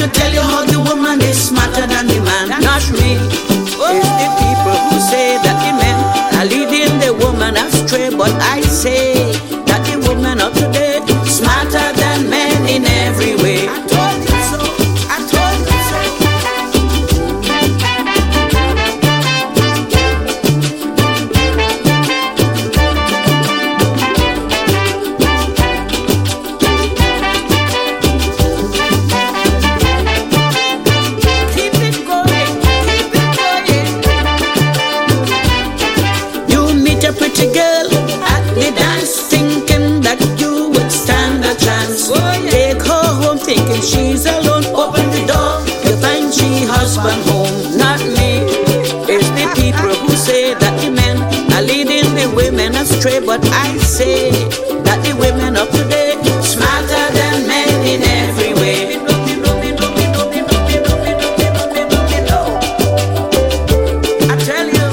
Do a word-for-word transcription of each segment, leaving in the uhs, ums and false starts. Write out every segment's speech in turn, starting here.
to tell you how the woman is smarter than the man. Not me. It's the people who say that the men are leading the woman astray. But I say that the women of today smarter than men in every way. I told you so. I told you so. Keep it going, keep it going. You meet a pretty girl at the dance, thinking that you would stand a chance. Take her home thinking she's alone. Open the door, you find she husband home. Not me. It's the people who say that the men are leading the women astray. But I say that the women of today smarter than men in every way. I tell you,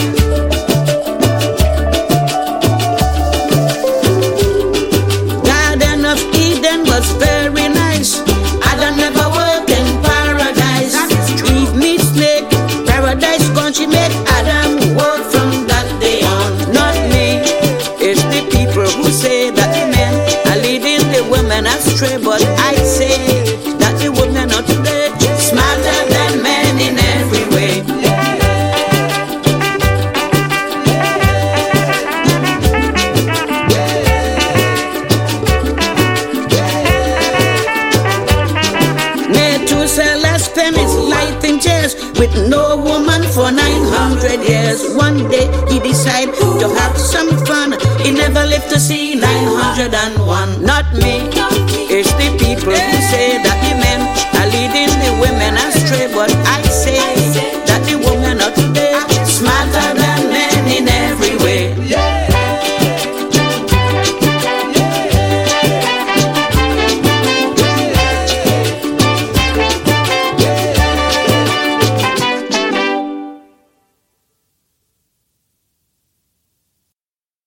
Garden of Eden was very nice. Adam never worked in paradise. Eve meets snake, paradise gone. She made Adam work from that day on. Not me. It's the people who say that the men are leading the women astray. But I say that the women of today smarter than men in every way. Methuselah spent his life in chairs with no woman for nine hundred years. One day he decided to have some fun. He never lived to see nine hundred and one. Not me. It's the people who say that